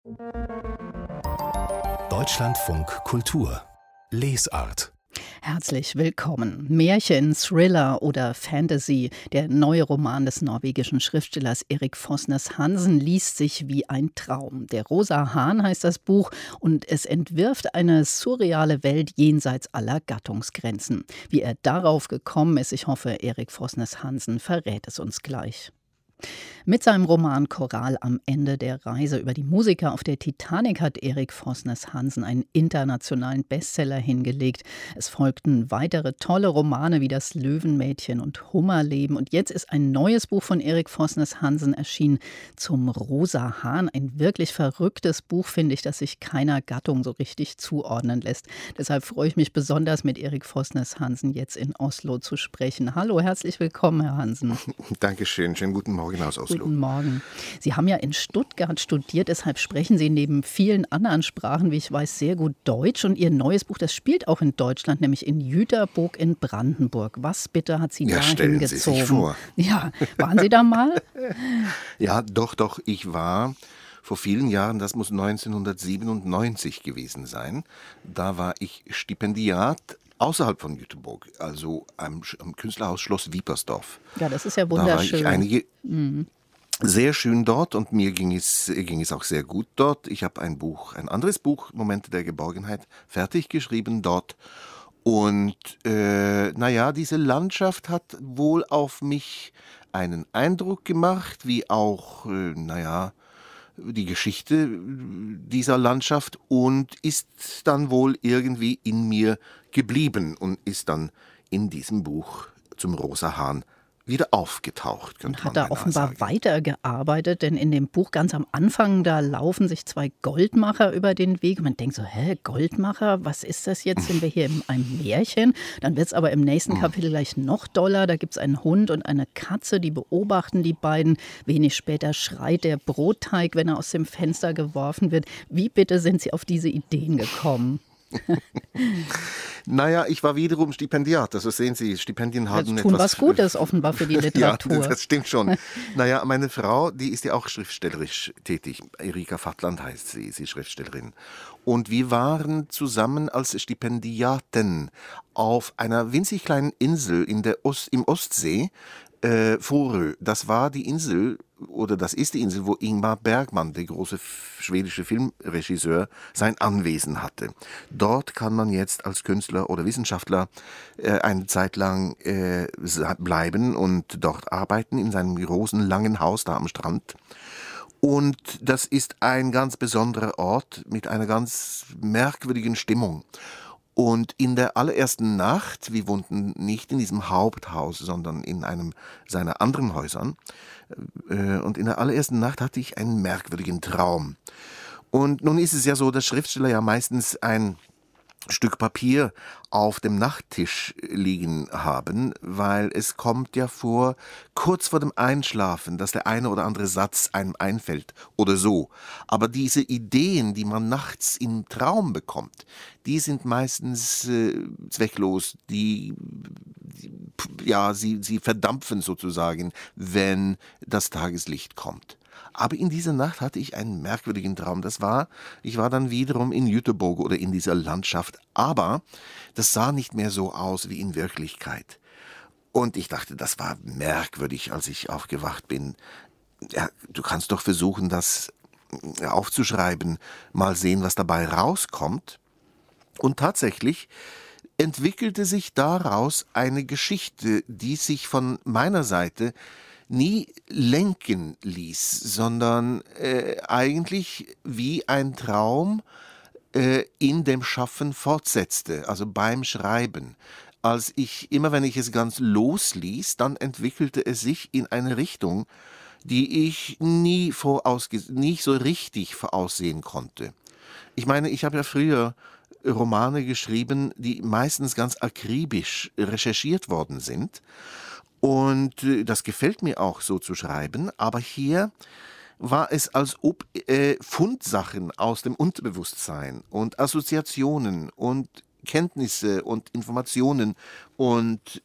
Deutschlandfunk Kultur Lesart. Herzlich willkommen. Märchen, Thriller oder Fantasy. Der neue Roman des norwegischen Schriftstellers Erik Fosnes Hansen liest sich wie ein Traum. Der rosa Hahn heißt das Buch und es entwirft eine surreale Welt jenseits aller Gattungsgrenzen. Wie er darauf gekommen ist, ich hoffe, Erik Fosnes Hansen verrät es uns gleich. Mit seinem Roman Choral am Ende der Reise über die Musiker auf der Titanic hat Erik Fosnes Hansen einen internationalen Bestseller hingelegt. Es folgten weitere tolle Romane wie Das Löwenmädchen und Hummerleben. Und jetzt ist ein neues Buch von Erik Fosnes Hansen erschienen, Zum rosa Hahn. Ein wirklich verrücktes Buch, finde ich, das sich keiner Gattung so richtig zuordnen lässt. Deshalb freue ich mich besonders, mit Erik Fosnes Hansen jetzt in Oslo zu sprechen. Hallo, herzlich willkommen, Herr Hansen. Dankeschön, schönen guten Morgen aus Oslo. Guten Morgen. Sie haben ja in Stuttgart studiert, deshalb sprechen Sie neben vielen anderen Sprachen, wie ich weiß, sehr gut Deutsch. Und Ihr neues Buch, das spielt auch in Deutschland, nämlich in Jüterbock in Brandenburg. Was bitte hat Sie dahin stellen gezogen? Sie sich vor. Ja, waren Sie da mal? Ja, doch, ich war vor vielen Jahren, das muss 1997 gewesen sein, da war ich Stipendiat außerhalb von Jüterbog, also am Künstlerhaus Schloss Wiepersdorf. Ja, das ist ja wunderschön. Da war ich sehr schön dort und mir ging es auch sehr gut dort. Ich habe ein anderes Buch, Momente der Geborgenheit, fertig geschrieben dort. Und diese Landschaft hat wohl auf mich einen Eindruck gemacht, wie auch, die Geschichte dieser Landschaft, und ist dann wohl irgendwie in mir geblieben und ist dann in diesem Buch Zum rosa Hahn wieder aufgetaucht. Und hat da offenbar weitergearbeitet, denn in dem Buch ganz am Anfang, da laufen sich zwei Goldmacher über den Weg. Man denkt so, Goldmacher, was ist das jetzt? Sind wir hier in einem Märchen? Dann wird es aber im nächsten Kapitel gleich noch doller. Da gibt es einen Hund und eine Katze, die beobachten die beiden. Wenig später schreit der Brotteig, wenn er aus dem Fenster geworfen wird. Wie bitte sind Sie auf diese Ideen gekommen? Ich war wiederum Stipendiat. Also sehen Sie, Stipendien haben tun was Gutes offenbar für die Literatur. Ja, das stimmt schon. Meine Frau, die ist ja auch schriftstellerisch tätig. Erika Fattland heißt sie, sie ist Schriftstellerin. Und wir waren zusammen als Stipendiaten auf einer winzig kleinen Insel im Ostsee, Fårö. Das war die Insel, oder das ist die Insel, wo Ingmar Bergman, der große schwedische Filmregisseur, sein Anwesen hatte. Dort kann man jetzt als Künstler oder Wissenschaftler eine Zeit lang bleiben und dort arbeiten in seinem großen, langen Haus da am Strand. Und das ist ein ganz besonderer Ort mit einer ganz merkwürdigen Stimmung. Und in der allerersten Nacht, wir wohnten nicht in diesem Haupthaus, sondern in einem seiner anderen Häusern, und in der allerersten Nacht hatte ich einen merkwürdigen Traum. Und nun ist es ja so, dass Schriftsteller ja meistens ein Stück Papier auf dem Nachttisch liegen haben, weil es kommt ja vor, kurz vor dem Einschlafen, dass der eine oder andere Satz einem einfällt oder so. Aber diese Ideen, die man nachts im Traum bekommt, die sind meistens zwecklos, sie verdampfen sozusagen, wenn das Tageslicht kommt. Aber in dieser Nacht hatte ich einen merkwürdigen Traum. Ich war dann wiederum in Jüterbog oder in dieser Landschaft, aber das sah nicht mehr so aus wie in Wirklichkeit. Und ich dachte, das war merkwürdig, als ich aufgewacht bin. Ja, du kannst doch versuchen, das aufzuschreiben, mal sehen, was dabei rauskommt. Und tatsächlich entwickelte sich daraus eine Geschichte, die sich von meiner Seite nie lenken ließ, sondern eigentlich wie ein Traum in dem Schaffen fortsetzte, also beim Schreiben. Immer wenn ich es ganz losließ, dann entwickelte es sich in eine Richtung, die ich nicht so richtig voraussehen konnte. Ich meine, ich habe ja früher Romane geschrieben, die meistens ganz akribisch recherchiert worden sind. Und das gefällt mir auch, so zu schreiben. Aber hier war es, als ob Fundsachen aus dem Unterbewusstsein und Assoziationen und Kenntnisse und Informationen und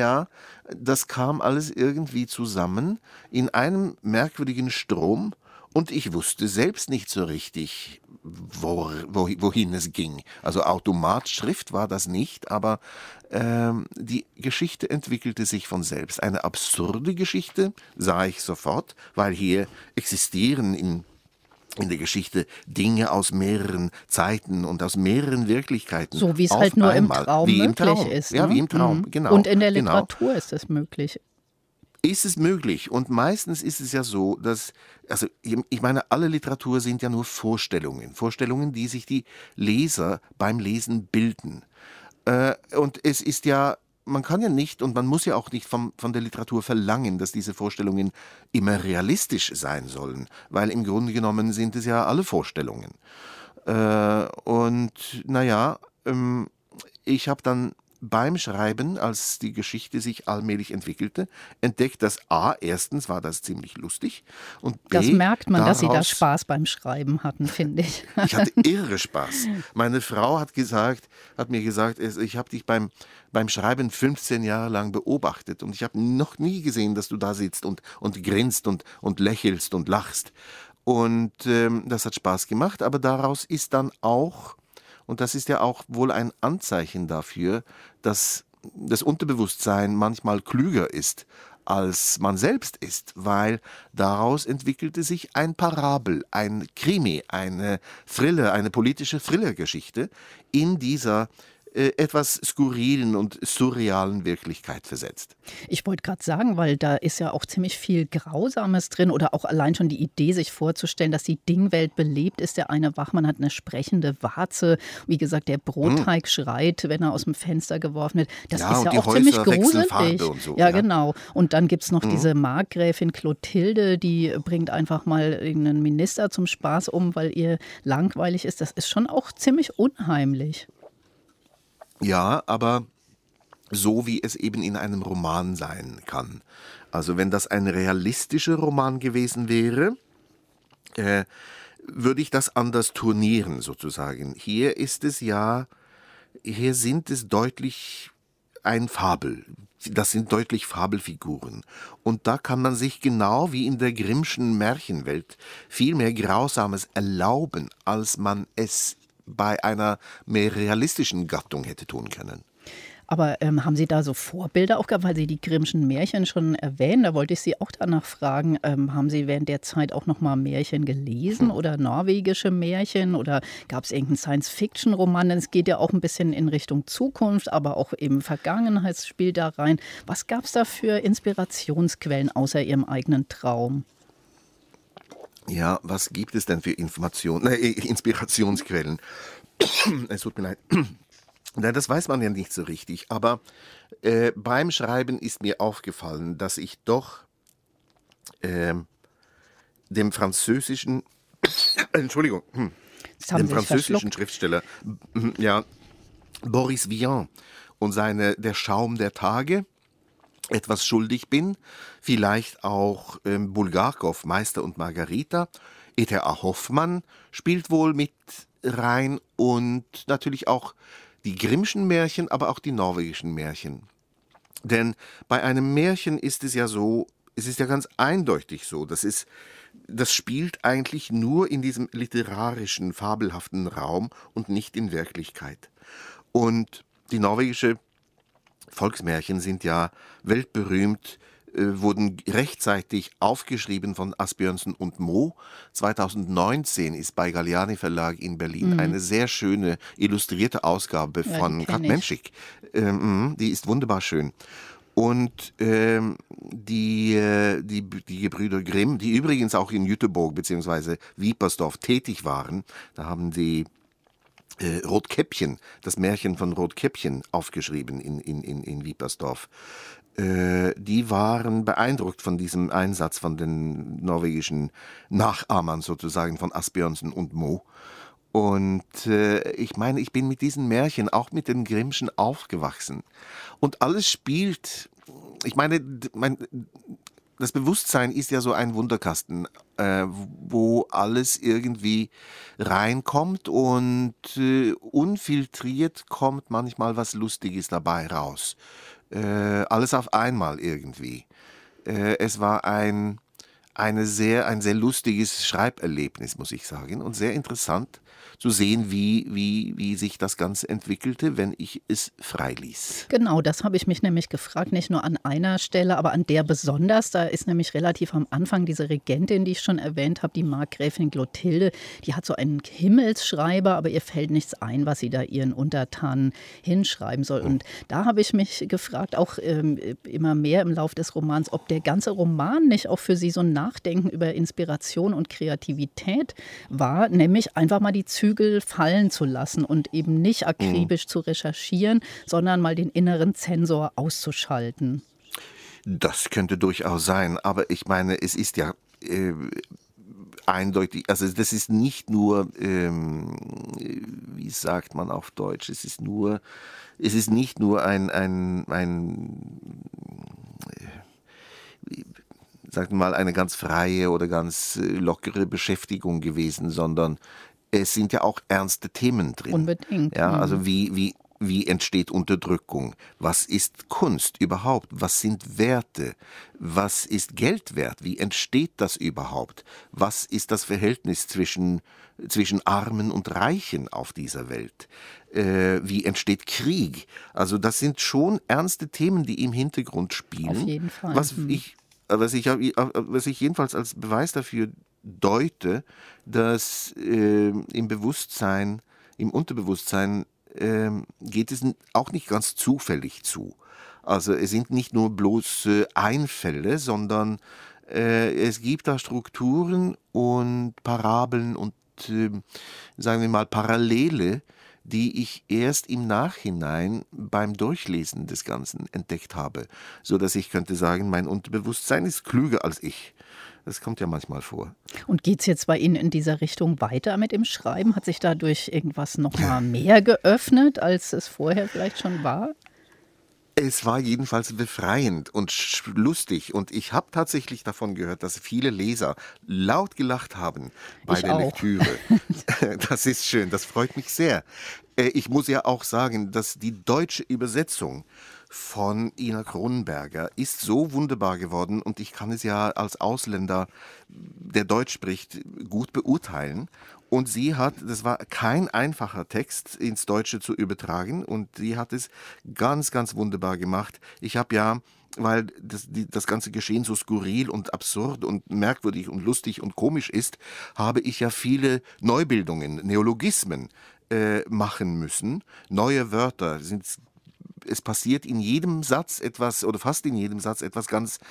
das kam alles irgendwie zusammen in einem merkwürdigen Strom. Und ich wusste selbst nicht so richtig, wohin es ging. Also Automatschrift war das nicht, aber die Geschichte entwickelte sich von selbst. Eine absurde Geschichte sah ich sofort, weil hier existieren in der Geschichte Dinge aus mehreren Zeiten und aus mehreren Wirklichkeiten. So wie es auf halt nur im einmal. Traum Wie im möglich Traum. ist. Ja, Ne? wie im Traum, genau. Und in der Genau. Literatur ist es möglich. Ist es möglich? Und meistens ist es ja so, dass, also ich meine, alle Literatur sind ja nur Vorstellungen, die sich die Leser beim Lesen bilden. Und es ist ja, man kann ja nicht und man muss ja auch nicht von der Literatur verlangen, dass diese Vorstellungen immer realistisch sein sollen, weil im Grunde genommen sind es ja alle Vorstellungen. Und naja, ich habe dann beim Schreiben, als die Geschichte sich allmählich entwickelte, entdeckt, dass erstens war das ziemlich lustig und Das B, merkt man, dass Sie da daraus Spaß beim Schreiben hatten, finde ich. ich hatte irre Spaß. Meine Frau hat mir gesagt, ich habe dich beim Schreiben 15 Jahre lang beobachtet und ich habe noch nie gesehen, dass du da sitzt und grinst und lächelst und lachst. Und das hat Spaß gemacht, aber daraus ist dann auch, und das ist ja auch wohl ein Anzeichen dafür, dass das Unterbewusstsein manchmal klüger ist, als man selbst ist, weil daraus entwickelte sich ein Parabel, ein Krimi, eine Thriller, eine politische Thrillergeschichte in dieser etwas skurrilen und surrealen Wirklichkeit versetzt. Ich wollte gerade sagen, weil da ist ja auch ziemlich viel Grausames drin oder auch allein schon die Idee, sich vorzustellen, dass die Dingwelt belebt ist. Der eine Wachmann hat eine sprechende Warze. Wie gesagt, der Brotteig schreit, wenn er aus dem Fenster geworfen wird. Das Ja, ist ja und die auch ziemlich Häuser wechseln gruselig. Farbe und so, Ja, ja. genau. Und dann gibt es noch diese Markgräfin Clotilde, die bringt einfach mal einen Minister zum Spaß um, weil ihr langweilig ist. Das ist schon auch ziemlich unheimlich. Ja, aber so wie es eben in einem Roman sein kann. Also wenn das ein realistischer Roman gewesen wäre, würde ich das anders turnieren sozusagen. Hier sind es deutlich ein Fabel. Das sind deutlich Fabelfiguren. Und da kann man sich genau wie in der Grimmschen Märchenwelt viel mehr Grausames erlauben, als man es bei einer mehr realistischen Gattung hätte tun können. Aber haben Sie da so Vorbilder auch gehabt, weil Sie die Grimmschen Märchen schon erwähnen? Da wollte ich Sie auch danach fragen, haben Sie während der Zeit auch noch mal Märchen gelesen oder norwegische Märchen oder gab es irgendeinen Science-Fiction-Roman? Denn es geht ja auch ein bisschen in Richtung Zukunft, aber auch eben Vergangenheit spielt da rein. Was gab es da für Inspirationsquellen außer Ihrem eigenen Traum? Ja, was gibt es denn für Inspirationsquellen? Es tut mir leid. Nein, das weiß man ja nicht so richtig. Aber beim Schreiben ist mir aufgefallen, dass ich doch dem französischen, Entschuldigung, Das haben dem Sie sich französischen verschluckt. Schriftsteller, ja, Boris Vian und Der Schaum der Tage etwas schuldig bin. Vielleicht auch Bulgakow, Meister und Margarita. E.T.A. Hoffmann spielt wohl mit rein und natürlich auch die Grimmschen Märchen, aber auch die norwegischen Märchen. Denn bei einem Märchen ist es ja so, es ist ja ganz eindeutig so, das spielt eigentlich nur in diesem literarischen, fabelhaften Raum und nicht in Wirklichkeit. Und die norwegische Volksmärchen sind ja weltberühmt, wurden rechtzeitig aufgeschrieben von Asbjørnsen und Moe. 2019 ist bei Galliani Verlag in Berlin eine sehr schöne illustrierte Ausgabe Ja, von die Kat kenn ich. Menschik. Die ist wunderbar schön. Und die Gebrüder Grimm, die übrigens auch in Jüterbog bzw. Wiepersdorf tätig waren, da haben die Rotkäppchen, das Märchen von Rotkäppchen aufgeschrieben in Wiepersdorf. Die waren beeindruckt von diesem Einsatz von den norwegischen Nachahmern sozusagen von Asbjørnsen und Moe. Und ich meine, ich bin mit diesen Märchen, auch mit den Grimmschen, aufgewachsen. Und alles spielt, ich meine, das Bewusstsein ist ja so ein Wunderkasten, wo alles irgendwie reinkommt und unfiltriert kommt manchmal was Lustiges dabei raus. Alles auf einmal irgendwie. Es war ein ein sehr lustiges Schreiberlebnis, muss ich sagen, und sehr interessant zu sehen, wie sich das Ganze entwickelte, wenn ich es freiließ. Genau, das habe ich mich nämlich gefragt, nicht nur an einer Stelle, aber an der besonders. Da ist nämlich relativ am Anfang diese Regentin, die ich schon erwähnt habe, die Markgräfin Clotilde, die hat so einen Himmelsschreiber, aber ihr fällt nichts ein, was sie da ihren Untertanen hinschreiben soll. Und da habe ich mich gefragt, auch immer mehr im Lauf des Romans, ob der ganze Roman nicht auch für sie so ein Nachdenken über Inspiration und Kreativität war, nämlich einfach mal die Zügel fallen zu lassen und eben nicht akribisch zu recherchieren, sondern mal den inneren Zensor auszuschalten. Das könnte durchaus sein, aber ich meine, es ist ja eindeutig, also das ist nicht nur, wie sagt man auf Deutsch, es ist nicht nur sagen wir mal, eine ganz freie oder ganz lockere Beschäftigung gewesen, sondern es sind ja auch ernste Themen drin. Unbedingt. Ja, also wie entsteht Unterdrückung? Was ist Kunst überhaupt? Was sind Werte? Was ist Geld wert? Wie entsteht das überhaupt? Was ist das Verhältnis zwischen Armen und Reichen auf dieser Welt? Wie entsteht Krieg? Also das sind schon ernste Themen, die im Hintergrund spielen. Auf jeden Fall. Was ich jedenfalls als Beweis dafür deute, dass im Unterbewusstsein geht es auch nicht ganz zufällig zu. Also es sind nicht nur bloß Einfälle, sondern es gibt da Strukturen und Parabeln und sagen wir mal Parallele, die ich erst im Nachhinein beim Durchlesen des Ganzen entdeckt habe, so dass ich könnte sagen, mein Unterbewusstsein ist klüger als ich. Das kommt ja manchmal vor. Und geht es jetzt bei Ihnen in dieser Richtung weiter mit dem Schreiben? Hat sich dadurch irgendwas noch mal mehr geöffnet, als es vorher vielleicht schon war? Es war jedenfalls befreiend und lustig und ich habe tatsächlich davon gehört, dass viele Leser laut gelacht haben bei der Lektüre. Das ist schön, das freut mich sehr. Ich muss ja auch sagen, dass die deutsche Übersetzung von Ina Kronenberger ist so wunderbar geworden und ich kann es ja als Ausländer, der Deutsch spricht, gut beurteilen. Und das war kein einfacher Text ins Deutsche zu übertragen und sie hat es ganz, ganz wunderbar gemacht. Ich habe ja, weil das ganze Geschehen so skurril und absurd und merkwürdig und lustig und komisch ist, habe ich ja viele Neubildungen, Neologismen machen müssen. Neue Wörter es passiert in jedem Satz etwas oder fast in jedem Satz etwas,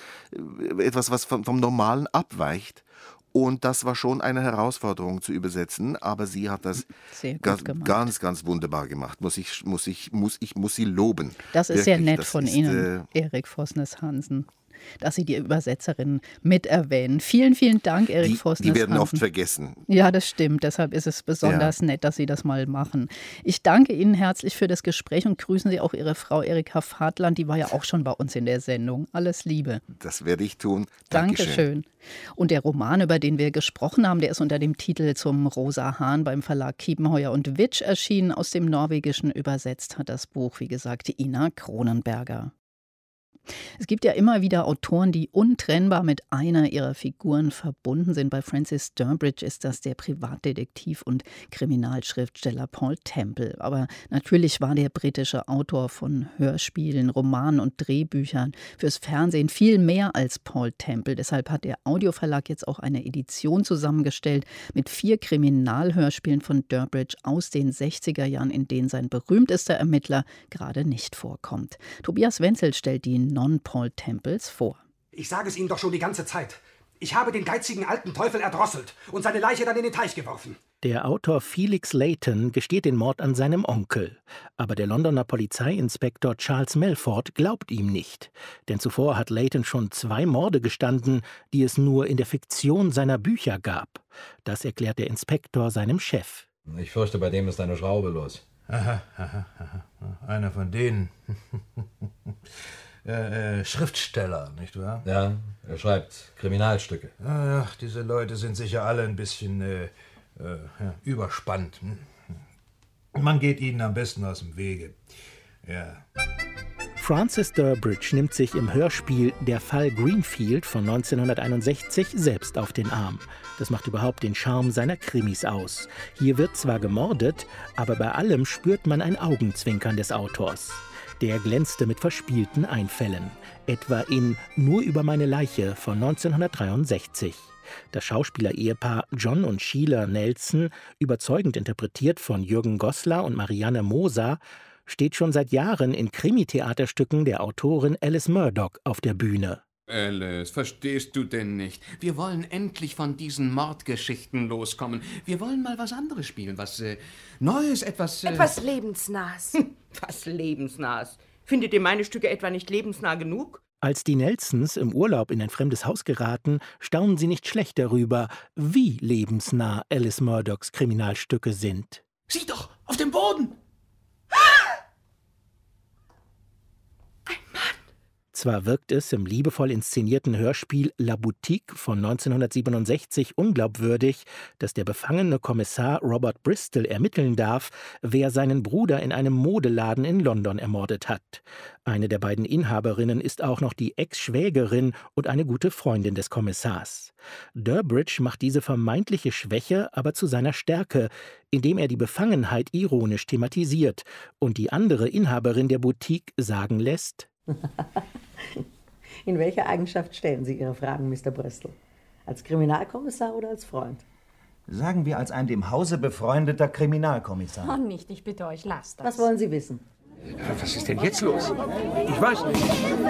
was vom Normalen abweicht. Und das war schon eine Herausforderung zu übersetzen, aber sie hat das ganz, ganz wunderbar gemacht. Muss sie loben. Das ist sehr nett von Ihnen, Erik Vosnes-Hansen, dass Sie die Übersetzerin mit erwähnen. Vielen, vielen Dank, Erik Vosnes-Hansen. Die werden oft vergessen. Ja, das stimmt. Deshalb ist es besonders nett, dass Sie das mal machen. Ich danke Ihnen herzlich für das Gespräch und grüßen Sie auch Ihre Frau Erika Fadland. Die war ja auch schon bei uns in der Sendung. Alles Liebe. Das werde ich tun. Dankeschön. Und der Roman, über den wir gesprochen haben, der ist unter dem Titel Zum Rosa Hahn beim Verlag Kiepenheuer und Witsch erschienen. Aus dem Norwegischen übersetzt hat das Buch, wie gesagt, Ina Kronenberger. Es gibt ja immer wieder Autoren, die untrennbar mit einer ihrer Figuren verbunden sind. Bei Francis Durbridge ist das der Privatdetektiv und Kriminalschriftsteller Paul Temple. Aber natürlich war der britische Autor von Hörspielen, Romanen und Drehbüchern fürs Fernsehen viel mehr als Paul Temple. Deshalb hat der Audioverlag jetzt auch eine Edition zusammengestellt mit 4 Kriminalhörspielen von Durbridge aus den 60er Jahren, in denen sein berühmtester Ermittler gerade nicht vorkommt. Tobias Wenzel stellt die Non-Paul Temples vor. Ich sage es Ihnen doch schon die ganze Zeit. Ich habe den geizigen alten Teufel erdrosselt und seine Leiche dann in den Teich geworfen. Der Autor Felix Layton gesteht den Mord an seinem Onkel. Aber der Londoner Polizeiinspektor Charles Melford glaubt ihm nicht. Denn zuvor hat Layton schon 2 Morde gestanden, die es nur in der Fiktion seiner Bücher gab. Das erklärt der Inspektor seinem Chef. Ich fürchte, bei dem ist eine Schraube los. Aha. Einer von denen. Schriftsteller, nicht wahr? Ja, er schreibt Kriminalstücke. Ach, diese Leute sind sicher alle ein bisschen überspannt. Man geht ihnen am besten aus dem Wege. Ja. Francis Durbridge nimmt sich im Hörspiel Der Fall Greenfield von 1961 selbst auf den Arm. Das macht überhaupt den Charme seiner Krimis aus. Hier wird zwar gemordet, aber bei allem spürt man ein Augenzwinkern des Autors. Der glänzte mit verspielten Einfällen, etwa in Nur über meine Leiche von 1963. Das Schauspieler-Ehepaar John und Sheila Nelson, überzeugend interpretiert von Jürgen Goslar und Marianne Moser, steht schon seit Jahren in Krimi-Theaterstücken der Autorin Alice Murdoch auf der Bühne. Alice, verstehst du denn nicht? Wir wollen endlich von diesen Mordgeschichten loskommen. Wir wollen mal was anderes spielen, was Neues, etwas... Etwas Lebensnahes. Was Lebensnahes? Findet ihr meine Stücke etwa nicht lebensnah genug? Als die Nelsons im Urlaub in ein fremdes Haus geraten, staunen sie nicht schlecht darüber, wie lebensnah Alice Murdochs Kriminalstücke sind. Sieh doch, auf dem Boden! Zwar wirkt es im liebevoll inszenierten Hörspiel La Boutique von 1967 unglaubwürdig, dass der befangene Kommissar Robert Bristol ermitteln darf, wer seinen Bruder in einem Modeladen in London ermordet hat. Eine der beiden Inhaberinnen ist auch noch die Ex-Schwägerin und eine gute Freundin des Kommissars. Durbridge macht diese vermeintliche Schwäche aber zu seiner Stärke, indem er die Befangenheit ironisch thematisiert und die andere Inhaberin der Boutique sagen lässt: In welcher Eigenschaft stellen Sie Ihre Fragen, Mr. Bristol? Als Kriminalkommissar oder als Freund? Sagen wir als ein dem Hause befreundeter Kriminalkommissar. Oh, nicht, ich bitte euch, lasst das. Was wollen Sie wissen? Was ist denn jetzt los? Ich weiß nicht.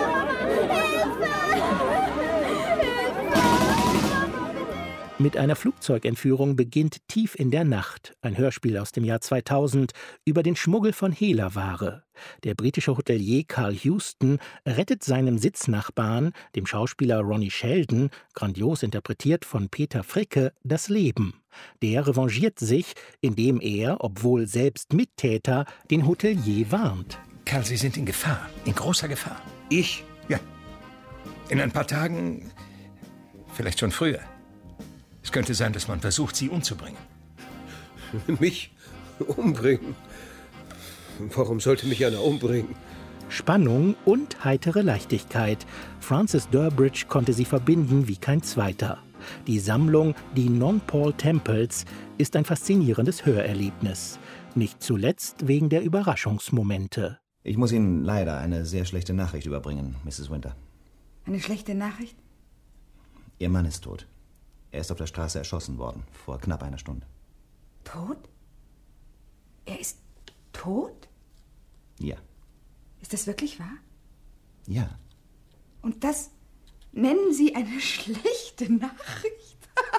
Mit einer Flugzeugentführung beginnt Tief in der Nacht, ein Hörspiel aus dem Jahr 2000 über den Schmuggel von Hehlerware. Der britische Hotelier Carl Houston rettet seinem Sitznachbarn, dem Schauspieler Ronnie Sheldon, grandios interpretiert von Peter Fricke, das Leben. Der revanchiert sich, indem er, obwohl selbst Mittäter, den Hotelier warnt. Karl, Sie sind in Gefahr, in großer Gefahr. Ich? Ja. In ein paar Tagen, vielleicht schon früher. Es könnte sein, dass man versucht, Sie umzubringen. Mich umbringen? Warum sollte mich einer umbringen? Spannung und heitere Leichtigkeit. Francis Durbridge konnte sie verbinden wie kein zweiter. Die Sammlung Die Non-Paul Temples ist ein faszinierendes Hörerlebnis. Nicht zuletzt wegen der Überraschungsmomente. Ich muss Ihnen leider eine sehr schlechte Nachricht überbringen, Mrs. Winter. Eine schlechte Nachricht? Ihr Mann ist tot. Er ist auf der Straße erschossen worden, vor knapp einer Stunde. Tot? Er ist tot? Ja. Ist das wirklich wahr? Ja. Und das nennen Sie eine schlechte Nachricht?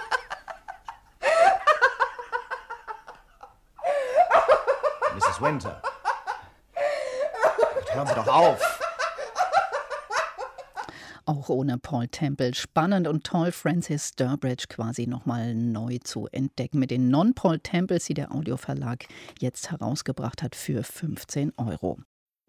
Mrs. Winter. Hören Sie doch auf! Auch ohne Paul Temple. Spannend und toll, Francis Durbridge quasi nochmal neu zu entdecken mit den Non-Paul Temples, die der Audioverlag jetzt herausgebracht hat für 15 €.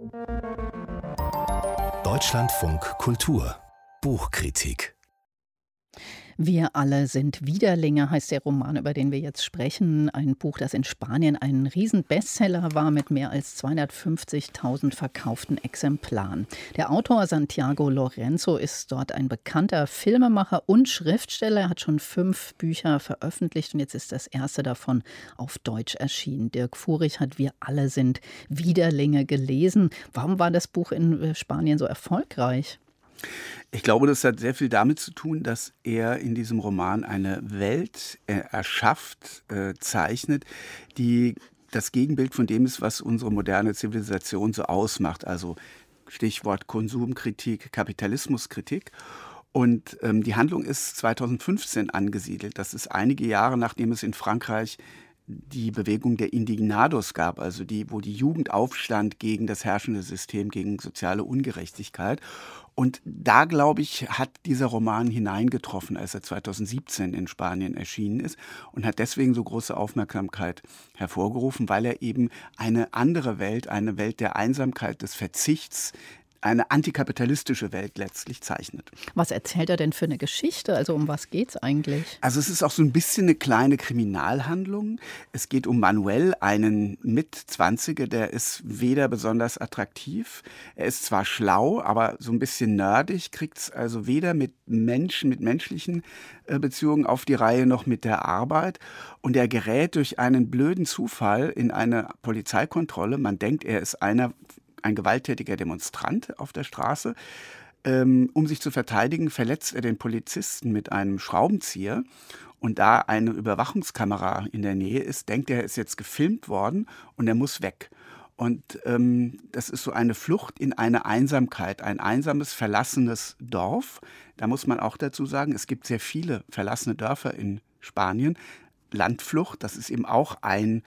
Deutschlandfunk Kultur Buchkritik. Wir alle sind Widerlinge, heißt der Roman, über den wir jetzt sprechen. Ein Buch, das in Spanien ein Riesen-Bestseller war mit mehr als 250.000 verkauften Exemplaren. Der Autor Santiago Lorenzo ist dort ein bekannter Filmemacher und Schriftsteller. Er hat schon 5 Bücher veröffentlicht und jetzt ist das erste davon auf Deutsch erschienen. Dirk Furich hat Wir alle sind Widerlinge gelesen. Warum war das Buch in Spanien so erfolgreich? Ich glaube, das hat sehr viel damit zu tun, dass er in diesem Roman eine Welt erschafft, zeichnet, die das Gegenbild von dem ist, was unsere moderne Zivilisation so ausmacht. Also Stichwort Konsumkritik, Kapitalismuskritik. Und die Handlung ist 2015 angesiedelt. Das ist einige Jahre, nachdem es in Frankreich die Bewegung der Indignados gab, also wo die Jugend aufstand gegen das herrschende System, gegen soziale Ungerechtigkeit. Und da, glaube ich, hat dieser Roman hineingetroffen, als er 2017 in Spanien erschienen ist und hat deswegen so große Aufmerksamkeit hervorgerufen, weil er eben eine andere Welt, eine Welt der Einsamkeit, des Verzichts, eine antikapitalistische Welt letztlich zeichnet. Was erzählt er denn für eine Geschichte? Also um was geht's eigentlich? Also es ist auch so ein bisschen eine kleine Kriminalhandlung. Es geht um Manuel, einen Mitzwanziger, der ist weder besonders attraktiv. Er ist zwar schlau, aber so ein bisschen nerdig, kriegt es also weder mit Menschen, mit menschlichen Beziehungen auf die Reihe noch mit der Arbeit. Und er gerät durch einen blöden Zufall in eine Polizeikontrolle. Man denkt, er ist ein gewalttätiger Demonstrant auf der Straße. Um sich zu verteidigen, verletzt er den Polizisten mit einem Schraubenzieher. Und da eine Überwachungskamera in der Nähe ist, denkt er, ist jetzt gefilmt worden und er muss weg. Und das ist so eine Flucht in eine Einsamkeit, ein einsames, verlassenes Dorf. Da muss man auch dazu sagen, es gibt sehr viele verlassene Dörfer in Spanien. Landflucht, das ist eben auch ein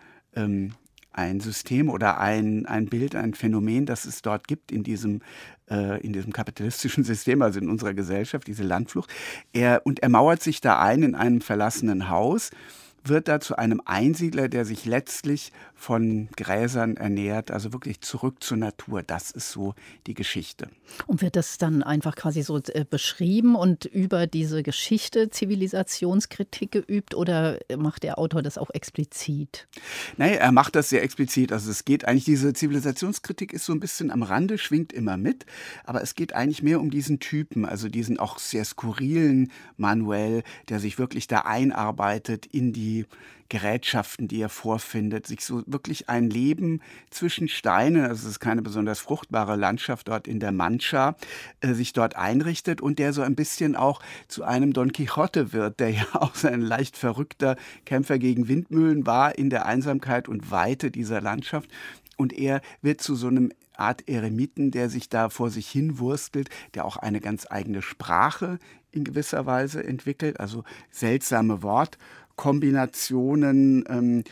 System oder ein Bild, ein Phänomen, das es dort gibt in diesem kapitalistischen System, also in unserer Gesellschaft, diese Landflucht. Er mauert sich da ein in einem verlassenen Haus, wird da zu einem Einsiedler, der sich letztlich von Gräsern ernährt, also wirklich zurück zur Natur. Das ist so die Geschichte. Und wird das dann einfach quasi so beschrieben und über diese Geschichte Zivilisationskritik geübt oder macht der Autor das auch explizit? Nein, er macht das sehr explizit. Also es geht eigentlich, diese Zivilisationskritik ist so ein bisschen am Rande, schwingt immer mit, aber es geht eigentlich mehr um diesen Typen, also diesen auch sehr skurrilen Manuel, der sich wirklich da einarbeitet in die Gerätschaften, die er vorfindet, sich so wirklich ein Leben zwischen Steinen, also es ist keine besonders fruchtbare Landschaft dort in der Mancha, sich dort einrichtet und der so ein bisschen auch zu einem Don Quixote wird, der ja auch so ein leicht verrückter Kämpfer gegen Windmühlen war in der Einsamkeit und Weite dieser Landschaft. Und er wird zu so einem Art Eremiten, der sich da vor sich hin wurstelt, der auch eine ganz eigene Sprache in gewisser Weise entwickelt, also seltsame Wortkombinationen,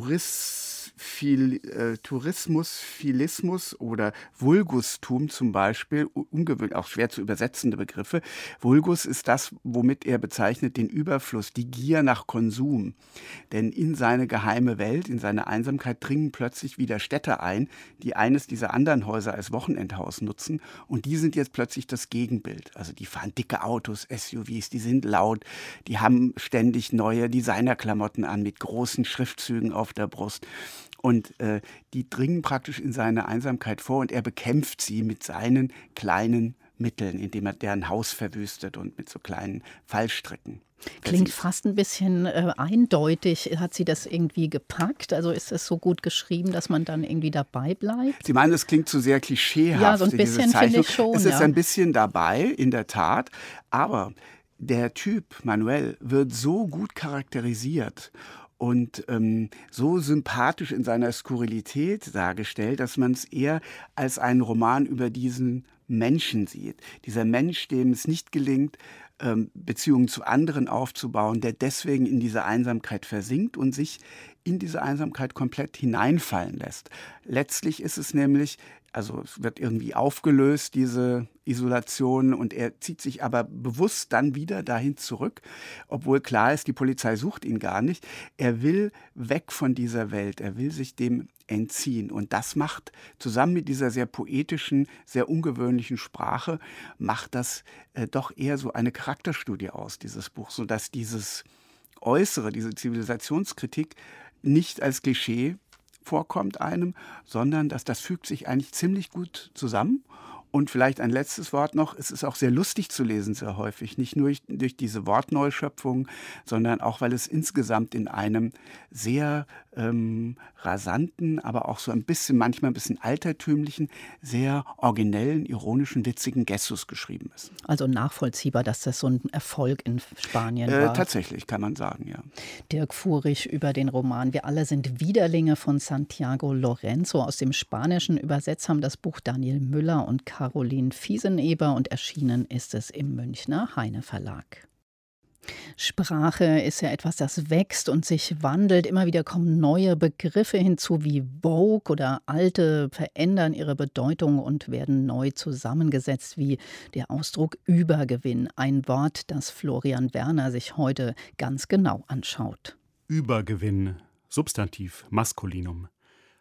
Tourismus, Philismus oder Vulgustum zum Beispiel, ungewöhnlich, auch schwer zu übersetzende Begriffe. Vulgus ist das, womit er bezeichnet den Überfluss, die Gier nach Konsum. Denn in seine geheime Welt, in seine Einsamkeit dringen plötzlich wieder Städter ein, die eines dieser anderen Häuser als Wochenendhaus nutzen und die sind jetzt plötzlich das Gegenbild. Also die fahren dicke Autos, SUVs, die sind laut, die haben ständig neue Designerklamotten an mit großen Schriftzügen auf der Brust. Und die dringen praktisch in seine Einsamkeit vor und er bekämpft sie mit seinen kleinen Mitteln, indem er deren Haus verwüstet und mit so kleinen Fallstricken. Klingt fast ein bisschen eindeutig. Hat sie das irgendwie gepackt? Also ist es so gut geschrieben, dass man dann irgendwie dabei bleibt? Sie meinen, es klingt zu sehr klischeehaft. Ja, so ein bisschen finde ich schon. Es ist ein bisschen dabei, in der Tat. Aber der Typ, Manuel, wird so gut charakterisiert und so sympathisch in seiner Skurrilität dargestellt, dass man es eher als einen Roman über diesen Menschen sieht. Dieser Mensch, dem es nicht gelingt, Beziehungen zu anderen aufzubauen, der deswegen in diese Einsamkeit versinkt und sich in diese Einsamkeit komplett hineinfallen lässt. Letztlich ist es nämlich, also es wird irgendwie aufgelöst, diese Isolation, und er zieht sich aber bewusst dann wieder dahin zurück, obwohl klar ist, die Polizei sucht ihn gar nicht. Er will weg von dieser Welt, er will sich dem entziehen. Und das macht, zusammen mit dieser sehr poetischen, sehr ungewöhnlichen Sprache, macht das doch eher so eine Charakterstudie aus, dieses Buch, sodass dieses Äußere, diese Zivilisationskritik nicht als Klischee vorkommt einem, sondern dass das fügt sich eigentlich ziemlich gut zusammen. Und vielleicht ein letztes Wort noch, es ist auch sehr lustig zu lesen, sehr häufig. Nicht nur durch diese Wortneuschöpfung, sondern auch, weil es insgesamt in einem sehr rasanten, aber auch so ein bisschen, manchmal ein bisschen altertümlichen, sehr originellen, ironischen, witzigen Gestus geschrieben ist. Also nachvollziehbar, dass das so ein Erfolg in Spanien war. Tatsächlich, kann man sagen, ja. Dirk Furich über den Roman Wir alle sind Widerlinge von Santiago Lorenzo. Aus dem Spanischen übersetzt haben das Buch Daniel Müller und Caroline Fieseneber und erschienen ist es im Münchner Heine Verlag. Sprache ist ja etwas, das wächst und sich wandelt. Immer wieder kommen neue Begriffe hinzu wie Vogue oder alte verändern ihre Bedeutung und werden neu zusammengesetzt wie der Ausdruck Übergewinn. Ein Wort, das Florian Werner sich heute ganz genau anschaut. Übergewinn, Substantiv, Maskulinum.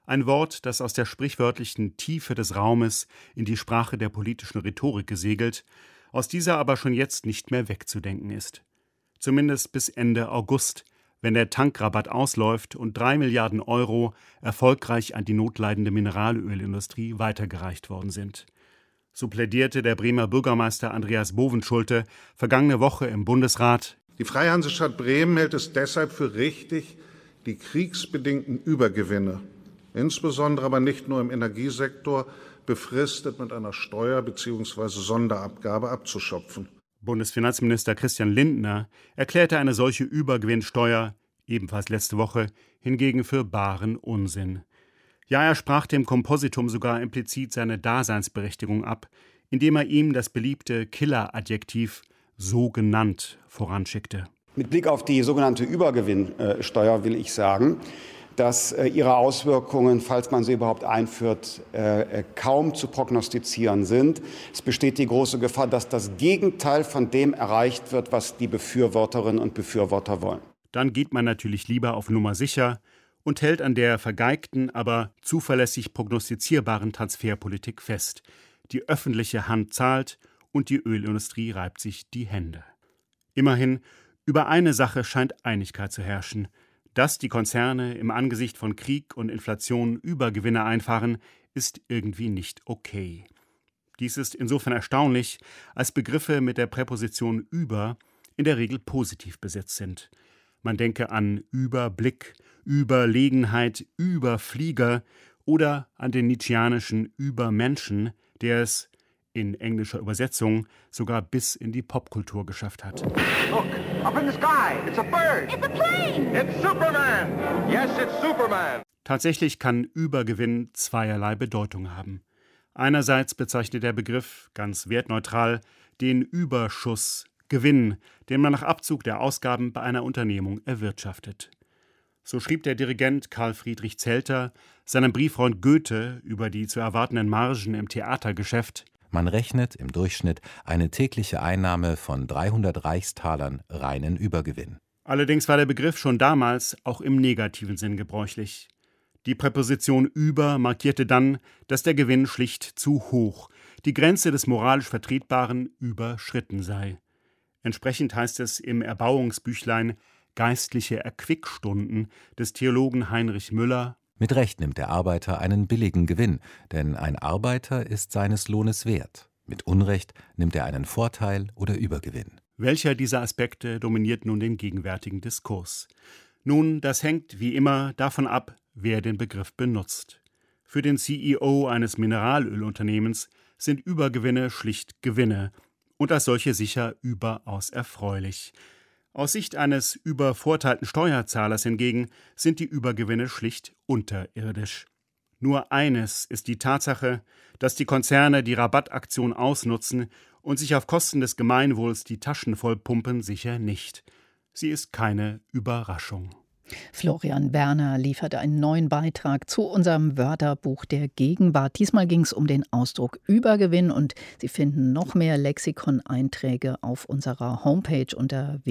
Ein Wort, das aus der sprichwörtlichen Tiefe des Raumes in die Sprache der politischen Rhetorik gesegelt, aus dieser aber schon jetzt nicht mehr wegzudenken ist. Zumindest bis Ende August, wenn der Tankrabatt ausläuft und 3 Milliarden Euro erfolgreich an die notleidende Mineralölindustrie weitergereicht worden sind. So plädierte der Bremer Bürgermeister Andreas Bovenschulte vergangene Woche im Bundesrat. Die Freihansestadt Bremen hält es deshalb für richtig, die kriegsbedingten Übergewinne, insbesondere aber nicht nur im Energiesektor, befristet mit einer Steuer bzw. Sonderabgabe abzuschöpfen. Bundesfinanzminister Christian Lindner erklärte eine solche Übergewinnsteuer, ebenfalls letzte Woche, hingegen für baren Unsinn. Ja, er sprach dem Kompositum sogar implizit seine Daseinsberechtigung ab, indem er ihm das beliebte Killer-Adjektiv so genannt voranschickte. Mit Blick auf die sogenannte Übergewinnsteuer will ich sagen, dass ihre Auswirkungen, falls man sie überhaupt einführt, kaum zu prognostizieren sind. Es besteht die große Gefahr, dass das Gegenteil von dem erreicht wird, was die Befürworterinnen und Befürworter wollen. Dann geht man natürlich lieber auf Nummer sicher und hält an der vergeigten, aber zuverlässig prognostizierbaren Transferpolitik fest. Die öffentliche Hand zahlt und die Ölindustrie reibt sich die Hände. Immerhin, über eine Sache scheint Einigkeit zu herrschen. Dass die Konzerne im Angesicht von Krieg und Inflation Übergewinne einfahren, ist irgendwie nicht okay. Dies ist insofern erstaunlich, als Begriffe mit der Präposition über in der Regel positiv besetzt sind. Man denke an Überblick, Überlegenheit, Überflieger oder an den nietzscheanischen Übermenschen, der es in englischer Übersetzung sogar bis in die Popkultur geschafft hat. Look, up in the sky, it's a bird. It's a plane. It's Superman. Yes, it's Superman. Tatsächlich kann Übergewinn zweierlei Bedeutung haben. Einerseits bezeichnet der Begriff ganz wertneutral den Überschuss, Gewinn, den man nach Abzug der Ausgaben bei einer Unternehmung erwirtschaftet. So schrieb der Dirigent Karl Friedrich Zelter seinem Brieffreund Goethe über die zu erwartenden Margen im Theatergeschäft: Man rechnet im Durchschnitt eine tägliche Einnahme von 300 Reichstalern reinen Übergewinn. Allerdings war der Begriff schon damals auch im negativen Sinn gebräuchlich. Die Präposition über markierte dann, dass der Gewinn schlicht zu hoch, die Grenze des moralisch Vertretbaren überschritten sei. Entsprechend heißt es im Erbauungsbüchlein Geistliche Erquickstunden des Theologen Heinrich Müller: Mit Recht nimmt der Arbeiter einen billigen Gewinn, denn ein Arbeiter ist seines Lohnes wert. Mit Unrecht nimmt er einen Vorteil oder Übergewinn. Welcher dieser Aspekte dominiert nun den gegenwärtigen Diskurs? Nun, das hängt wie immer davon ab, wer den Begriff benutzt. Für den CEO eines Mineralölunternehmens sind Übergewinne schlicht Gewinne und als solche sicher überaus erfreulich. Aus Sicht eines übervorteilten Steuerzahlers hingegen sind die Übergewinne schlicht unterirdisch. Nur eines ist die Tatsache, dass die Konzerne die Rabattaktion ausnutzen und sich auf Kosten des Gemeinwohls die Taschen vollpumpen, sicher nicht. Sie ist keine Überraschung. Florian Werner lieferte einen neuen Beitrag zu unserem Wörterbuch der Gegenwart. Diesmal ging es um den Ausdruck Übergewinn und Sie finden noch mehr Lexikon-Einträge auf unserer Homepage unter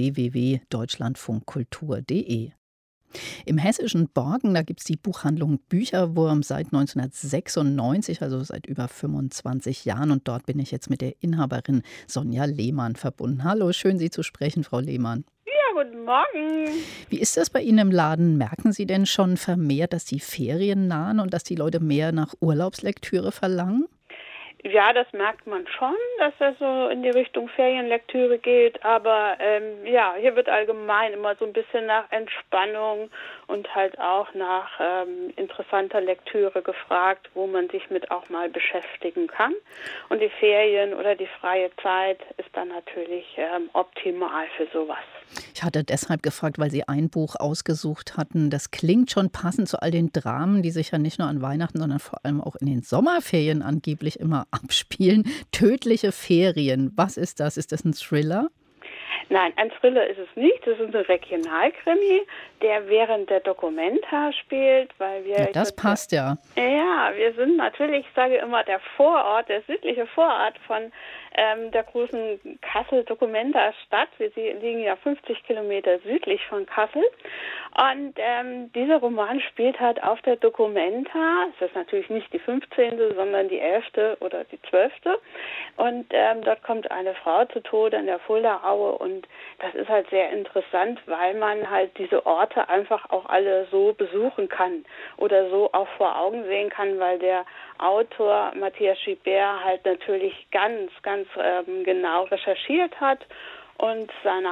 www.deutschlandfunkkultur.de. Im hessischen Borken, da gibt es die Buchhandlung Bücherwurm seit 1996, also seit über 25 Jahren. Und dort bin ich jetzt mit der Inhaberin Sonja Lehmann verbunden. Hallo, schön Sie zu sprechen, Frau Lehmann. Ja, guten Morgen. Wie ist das bei Ihnen im Laden? Merken Sie denn schon vermehrt, dass die Ferien nahen und dass die Leute mehr nach Urlaubslektüre verlangen? Ja, das merkt man schon, dass das so in die Richtung Ferienlektüre geht. Aber ja, hier wird allgemein immer so ein bisschen nach Entspannung und halt auch nach interessanter Lektüre gefragt, wo man sich mit auch mal beschäftigen kann. Und die Ferien oder die freie Zeit ist dann natürlich optimal für sowas. Ich hatte deshalb gefragt, weil Sie ein Buch ausgesucht hatten. Das klingt schon passend zu all den Dramen, die sich ja nicht nur an Weihnachten, sondern vor allem auch in den Sommerferien angeblich immer abspielen. Tödliche Ferien, was ist das? Ist das ein Thriller? Nein, ein Thriller ist es nicht. Das ist ein Regionalkrimi, der während der Documenta spielt, weil wir... Ja, das passt ja. Ja, wir sind natürlich, ich sage immer, der Vorort, der südliche Vorort von der großen Kassel-Documenta-Stadt. Wir liegen ja 50 Kilometer südlich von Kassel. Und dieser Roman spielt halt auf der Documenta. Es ist natürlich nicht die 15., sondern die 11. oder die 12. Und dort kommt eine Frau zu Tode in der Fuldaaue. Und das ist halt sehr interessant, weil man halt diese Orte einfach auch alle so besuchen kann oder so auch vor Augen sehen kann, weil der Autor Matthias Gibert halt natürlich ganz genau recherchiert hat und seine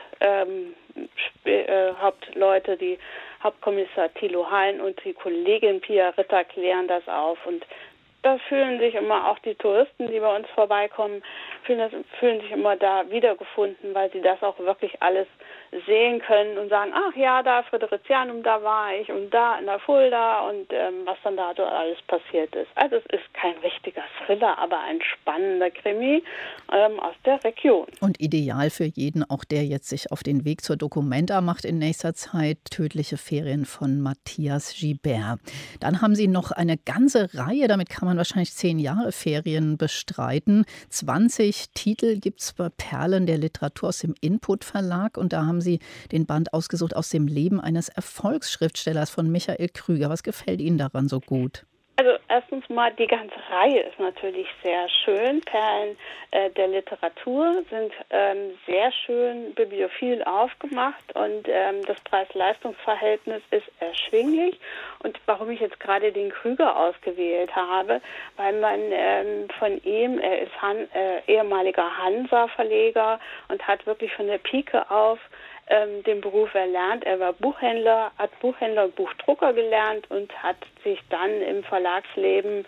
Hauptleute, die Hauptkommissar Thilo Hein und die Kollegin Pia Ritter klären das auf. Und da fühlen sich immer auch die Touristen, die bei uns vorbeikommen, fühlen sich immer da wiedergefunden, weil sie das auch wirklich alles sehen können und sagen, ach ja, da Fridericianum, da war ich und da in der Fulda und was dann da alles passiert ist. Also es ist kein richtiger Thriller, aber ein spannender Krimi aus der Region. Und ideal für jeden, auch der jetzt sich auf den Weg zur Documenta macht in nächster Zeit, Tödliche Ferien von Matthias Gibert. Dann haben Sie noch eine ganze Reihe, damit kann man wahrscheinlich 10 Jahre Ferien bestreiten. 20 Titel gibt es bei Perlen der Literatur aus dem Input Verlag und da haben Sie den Band ausgesucht aus dem Leben eines Erfolgsschriftstellers von Michael Krüger. Was gefällt Ihnen daran so gut? Also erstens mal, die ganze Reihe ist natürlich sehr schön. Perlen der Literatur sind sehr schön bibliophil aufgemacht und das Preis-Leistungs-Verhältnis ist erschwinglich. Und warum ich jetzt gerade den Krüger ausgewählt habe, weil man von ihm, er ist ehemaliger Hansa-Verleger und hat wirklich von der Pike auf den Beruf erlernt. Er war Buchhändler, hat Buchhändler und Buchdrucker gelernt und hat sich dann im Verlagsleben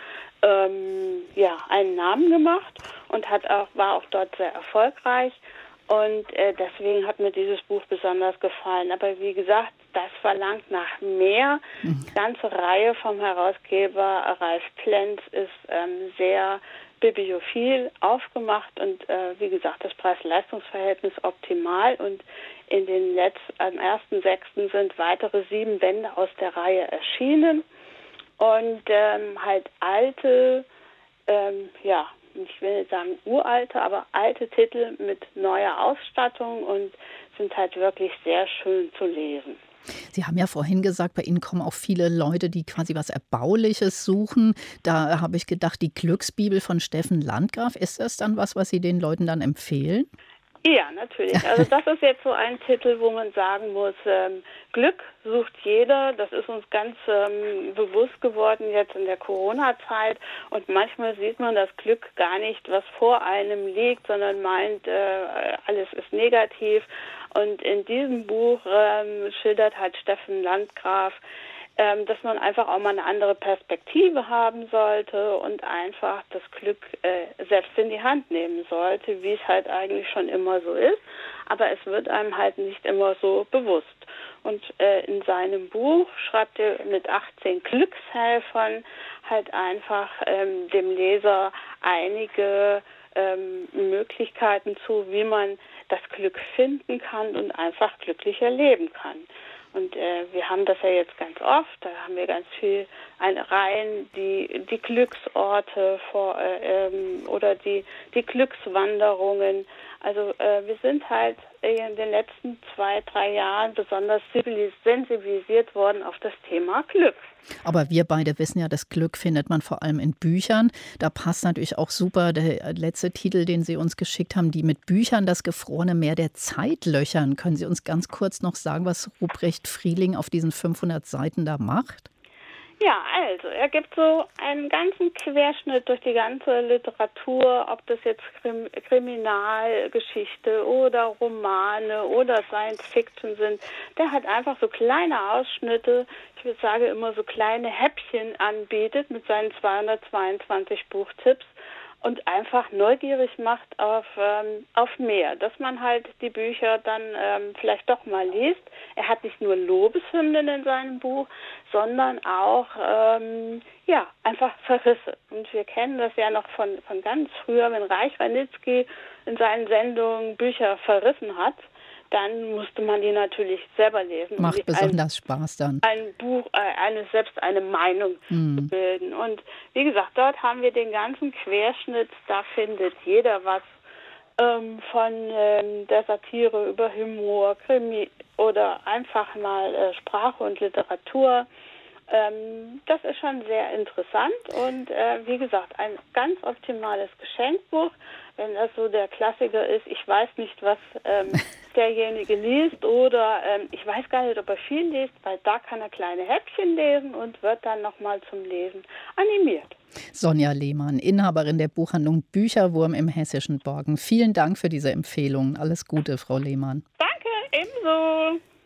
einen Namen gemacht und war auch dort sehr erfolgreich. Und deswegen hat mir dieses Buch besonders gefallen. Aber wie gesagt, das verlangt nach mehr. Die ganze Reihe vom Herausgeber Ralf Plenz ist sehr bibliophil aufgemacht und wie gesagt, das Preis-Leistungs-Verhältnis optimal und am 1.6. sind weitere 7 Bände aus der Reihe erschienen und halt alte, ich will nicht sagen uralte, aber alte Titel mit neuer Ausstattung und sind halt wirklich sehr schön zu lesen. Sie haben ja vorhin gesagt, bei Ihnen kommen auch viele Leute, die quasi was Erbauliches suchen. Da habe ich gedacht, die Glücksbibel von Steffen Landgraf, ist das dann was Sie den Leuten dann empfehlen? Ja, natürlich. Also das ist jetzt so ein Titel, wo man sagen muss, Glück sucht jeder. Das ist uns ganz bewusst geworden jetzt in der Corona-Zeit. Und manchmal sieht man das Glück gar nicht, was vor einem liegt, sondern meint, alles ist negativ. Und in diesem Buch schildert halt Steffen Landgraf, dass man einfach auch mal eine andere Perspektive haben sollte und einfach das Glück selbst in die Hand nehmen sollte, wie es halt eigentlich schon immer so ist. Aber es wird einem halt nicht immer so bewusst. Und in seinem Buch schreibt er mit 18 Glückshelfern halt einfach dem Leser einige Möglichkeiten zu, wie man das Glück finden kann und einfach glücklicher leben kann. Und wir haben das ja jetzt ganz oft, da haben wir ganz viel Reihen, die Glücksorte oder die Glückswanderungen. Also wir sind halt in den letzten 2-3 Jahren besonders sensibilisiert worden auf das Thema Glück. Aber wir beide wissen ja, das Glück findet man vor allem in Büchern. Da passt natürlich auch super der letzte Titel, den Sie uns geschickt haben, die mit Büchern das gefrorene Meer der Zeitlöchern. Können Sie uns ganz kurz noch sagen, was Ruprecht Frieling auf diesen 500 Seiten da macht? Ja, also er gibt so einen ganzen Querschnitt durch die ganze Literatur, ob das jetzt Kriminalgeschichte oder Romane oder Science Fiction sind. Der hat einfach so kleine Ausschnitte, ich würde sagen immer so kleine Häppchen anbietet mit seinen 222 Buchtipps. und einfach neugierig macht auf mehr, dass man halt die Bücher dann vielleicht doch mal liest. Er hat nicht nur Lobeshymnen in seinem Buch, sondern auch einfach Verrisse. Und wir kennen das ja noch von ganz früher, wenn Reich Ranitzky in seinen Sendungen Bücher verrissen hat, dann musste man die natürlich selber lesen. Macht besonders Spaß dann. Ein Buch, selbst eine Meinung zu bilden. Und wie gesagt, dort haben wir den ganzen Querschnitt, da findet jeder was von der Satire über Humor, Krimi oder einfach mal Sprache und Literatur. Das ist schon sehr interessant und wie gesagt, ein ganz optimales Geschenkbuch, wenn das so der Klassiker ist, ich weiß nicht, was derjenige liest oder ich weiß gar nicht, ob er viel liest, weil da kann er kleine Häppchen lesen und wird dann nochmal zum Lesen animiert. Sonja Lehmann, Inhaberin der Buchhandlung Bücherwurm im hessischen Borgen. Vielen Dank für diese Empfehlung. Alles Gute, Frau Lehmann. Danke, ebenso.